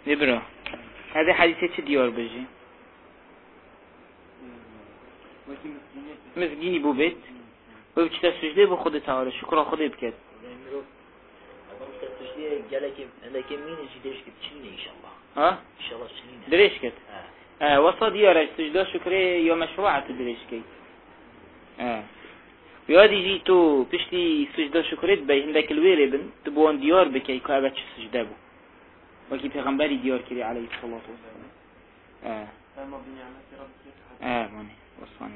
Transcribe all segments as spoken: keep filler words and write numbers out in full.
نبرا هذا حديثة چه ديار بجي مسجيني بو بيت وبچتا سجده بو خود تعالى شكرا خود بكت قالك عندك مين جديش كتشيني إن شاء الله ها إن شاء الله تشيني دريش كت آه, آه وصا ديارة سجده شكري يا مشروعة دريش كي آه بيادي جي تو بشتي سجده شكريت بي عندك الويري بن تبوان ديار بكي كابا چه سجده بو وكي پیغمبری ديار كري عليه الصلاة والسلام آه آه ماني وصاني.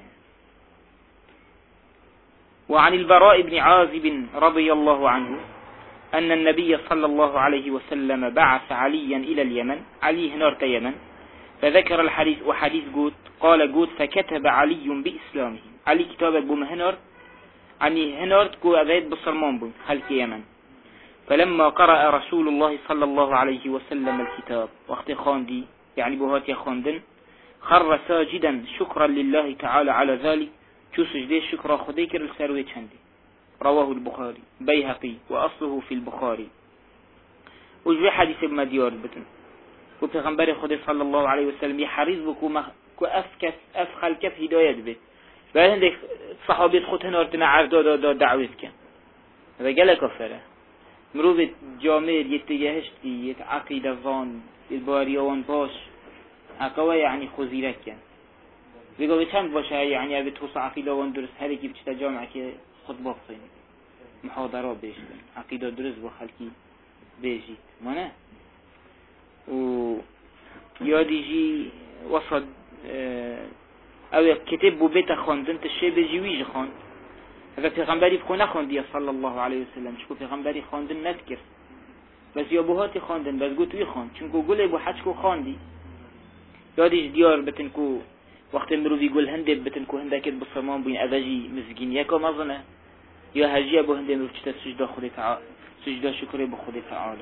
وعن البراء بن عازب رضي الله عنه أن النبي صلى الله عليه وسلم بعث عليا إلى اليمن علي هنار يمن فذكر الحديث وحديث قوت قال قوت فكتب علي بإسلامه علي كتابة بمهنار عني هنار تكو أذيت بصرمان بن خلق يمن فلما قرأ رسول الله صلى الله عليه وسلم الكتاب وقت خاندي يعني بهات خاندن خر ساجدا شكرا لله تعالى على ذلك شو سجده شكرا خديك السروي چندي رواه البخاري بيهقي وأصله في البخاري وجوه حديث ابن ديار بتن وبيغمبر خدي صلى الله عليه وسلم يحرز بكو مخ... كو أفكس أفخل كف هداية بيت بعد عندك صحابي خود هنارتنا عرضا دا دا دعوت كان هذا قال كفره مروبت جامير يتجهشتي يتعقيد الظان الباريوان باش هكوا يعني خزيرك كان بيقول چند باشه يعني ابي توص عقيده وان درس هر کی بچتا جامعه که خطبه بخين محاضره بيشتن عقيده درس بو خلقي بيجيت مانه و ياديجي وصد او كتب بو بيت خواندن تشي بيجي ويج خواند هذا پیغمبری بخونه خواندی صلی الله علیه وسلم چکو پیغمبری خواندن نذکر بس یا بوهاتی خواندن بس گوت وی خواند چونکو گله بو حج کو خواندی یادیش دیار بتن کو وقت مروی گل هنده بتن کو هنده کد بصرمان بین اوجی مزگین یکا مظنه یا هجی ابو هنده مروی چتا سجده خود تعالی سجده شکر بو خود تعالی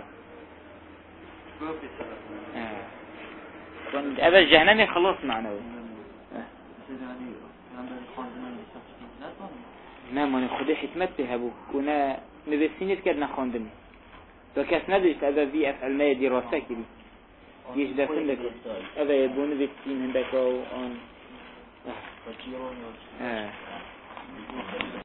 اوج جهنمی خلاص معنوی نه من خدا حکمت به هبو كنا نبسينت كدنا خواندن وكاس ندرس هذا في افعل ما دراسه كده يجدا سندك هذا يبون بسين هندك او ان اه